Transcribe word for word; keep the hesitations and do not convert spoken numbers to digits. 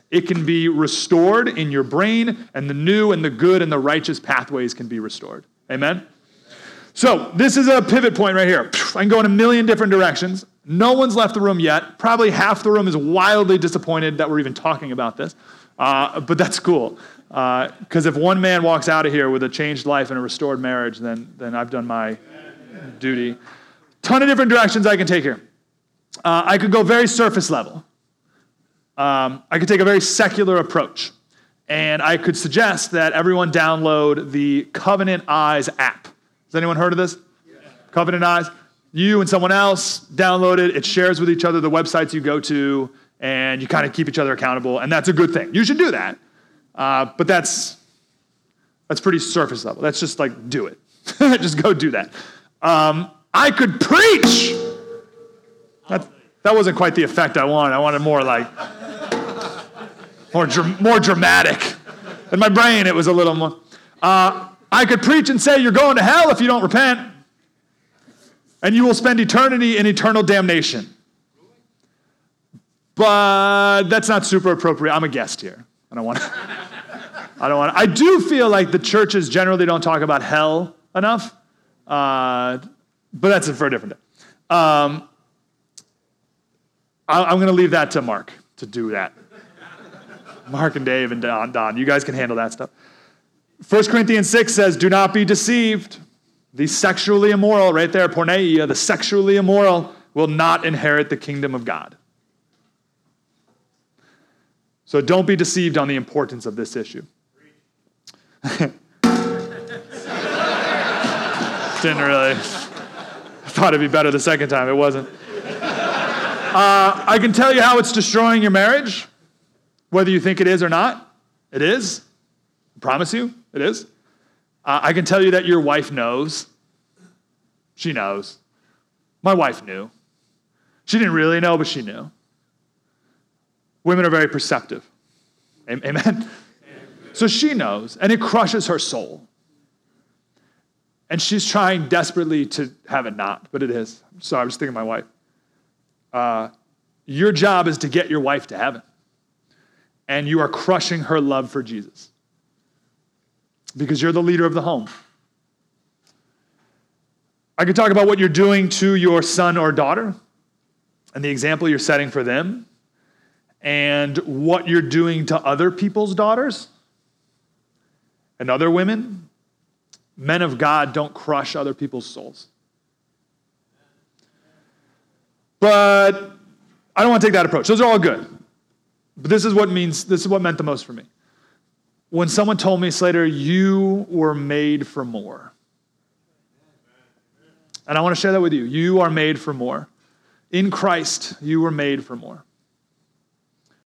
It can be restored in your brain, and the new and the good and the righteous pathways can be restored. Amen? So this is a pivot point right here. I can go in a million different directions. No one's left the room yet. Probably half the room is wildly disappointed that we're even talking about this. Uh, but that's cool. Because uh, if one man walks out of here with a changed life and a restored marriage, then, then I've done my duty. Ton of different directions I can take here. Uh, I could go very surface level. Um, I could take a very secular approach. And I could suggest that everyone download the Covenant Eyes app. Has anyone heard of this? Yeah. Covenant Eyes? You and someone else download it. It shares with each other the websites you go to, and you kind of keep each other accountable, and that's a good thing. You should do that. Uh, but that's that's pretty surface level. That's just like, do it. Just go do that. Um, I could preach. That, that wasn't quite the effect I wanted. I wanted more like, more, dr- more dramatic. In my brain, it was a little more. Uh, I could preach and say, you're going to hell if you don't repent, and you will spend eternity in eternal damnation. But that's not super appropriate. I'm a guest here. I don't want to. I don't want to. I do feel like the churches generally don't talk about hell enough, uh, but that's for a different day. Um, I, I'm going to leave that to Mark to do that. Mark and Dave and Don, Don, you guys can handle that stuff. First Corinthians six says, do not be deceived. The sexually immoral, right there, porneia, the sexually immoral will not inherit the kingdom of God. So don't be deceived on the importance of this issue. Didn't really. I thought it'd be better the second time. It wasn't. Uh, I can tell you how it's destroying your marriage, whether you think it is or not. It is. I promise you, it is. Uh, I can tell you that your wife knows. She knows. My wife knew. She didn't really know, but she knew. Women are very perceptive. Amen? Amen? So she knows, and it crushes her soul. And she's trying desperately to have it not, but it is. Sorry, I was thinking of my wife. Uh, your job is to get your wife to heaven. And you are crushing her love for Jesus. Because you're the leader of the home. I could talk about what you're doing to your son or daughter, and the example you're setting for them, and what you're doing to other people's daughters and other women. Men of God don't crush other people's souls. But I don't want to take that approach. Those are all good. But this is what means, this is what meant the most for me. When someone told me, Slater, you were made for more. And I want to share that with you. You are made for more. In Christ, you were made for more.